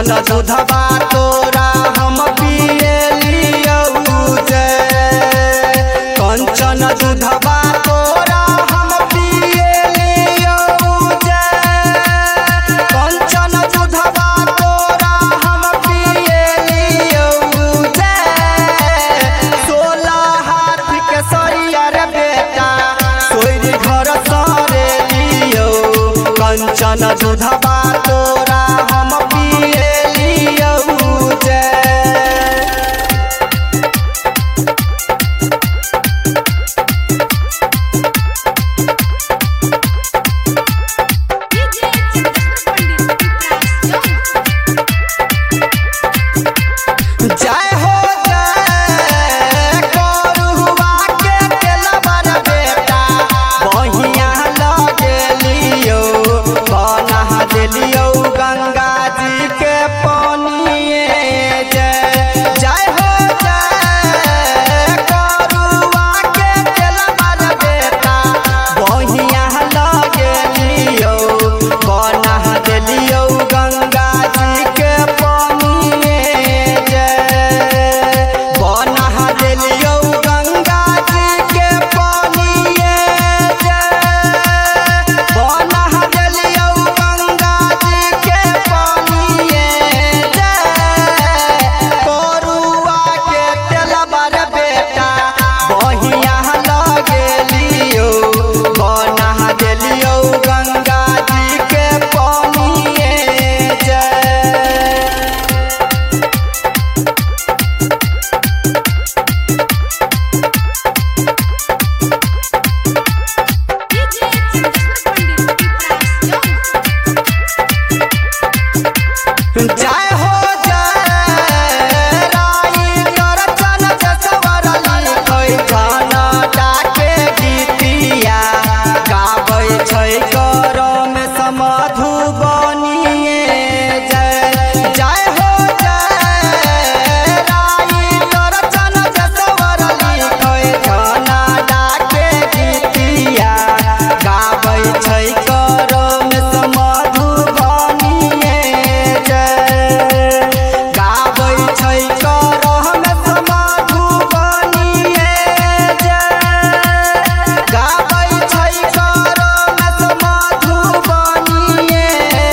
कंचन दूधवा तोरा हम पियलियौ जय। कंचन दूधवा तोरा हम पियलियौ जय। कंचन दूधवा तोरा हम पियलियौ जय। 16 हाथ के सरिया रे बेटा सोइर घर सरे लियौ। कंचन दूधवा तोरा हम पियलियौ जय। जय हो जय करुआ के तेलवर बेटा बहिया लगेलियो। बना देलियो गंगा जी के पानिए जय। जय हो जय करुआ के तेलवर बेटा बहिया लगेलियो। बना देलियो गंगा जी के पानिए बना देलियो गंगा जी के पानिए जय। बना देलियो गंगा जी के पानिए जय। करुआ के तेलवर बेटा बहिया लगेलियो। बना देलियो गंगा जी के पानिए जय। जय हो जय राई करचन जसवर लिखै गाना डाके गीतिया। गाबै छै करम समधुबनिए जय। जय हो जय राई करचन जसवर लिखै गाना डाके गीतिया। गाबै छै करम समधुबनिए गाबै छै करम समधुबनिए जय। गाबै छै करम समधुबनिए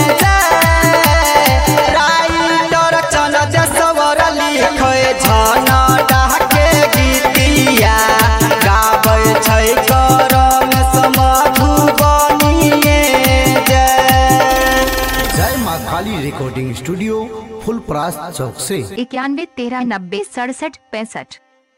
जय। राइटर चन जसवर लिखै झना डाके गीतिया। गाबै छै करम समधुबनिए जय। जय माँ काली रिकॉर्डिंग स्टूडियो फुलपरास चौक से 91 13 90 67 65।